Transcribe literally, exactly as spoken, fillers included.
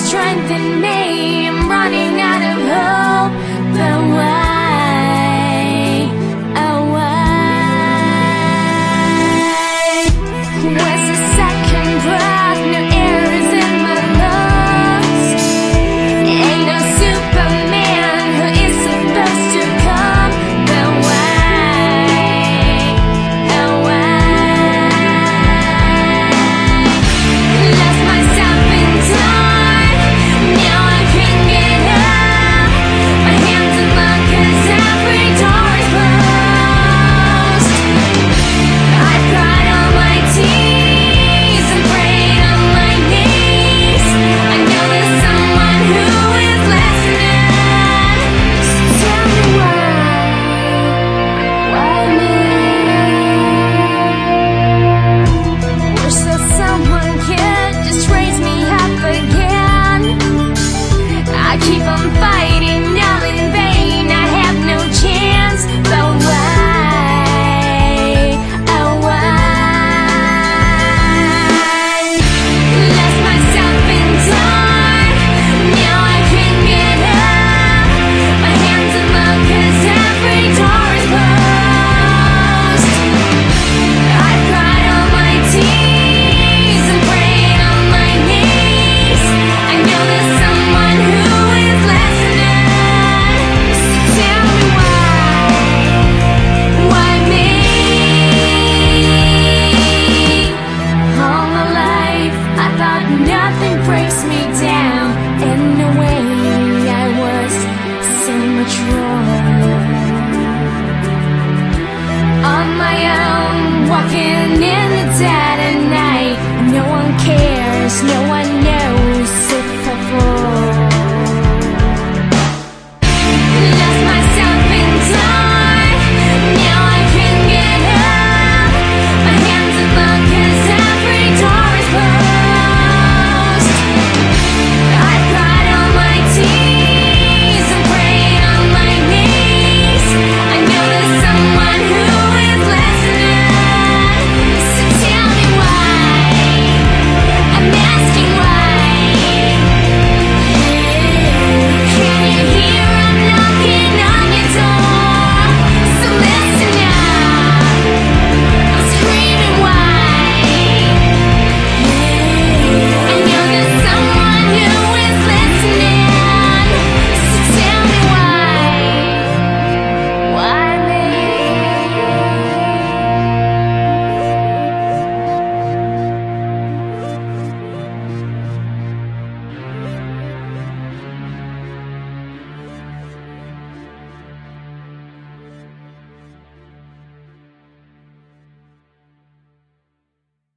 strength in me. I'm running out of hope, but why? Oh, why? Where's the second breath? No air is in my lungs. Ain't no Superman who is supposed to come, but why? Oh, why? Lost myself in time. Now I can't get up. My hands in luck 'cause every door is closed. I've cried all my tears and prayed on my knees. I know there's someone who is listening. So tell me why, why me? Wish that someone could just raise me up again. I keep on fighting all in vain. I have no chance, but why? Oh, why? Lost myself in time. Now I can't get up. My hands in luck 'cause every door is closed. I've cried all my tears and prayed on my knees. I know there's someone who is listening. So tell me why, why me? All my life I thought nothing breaks me down. In a way I was so much wrong. On my own, walking in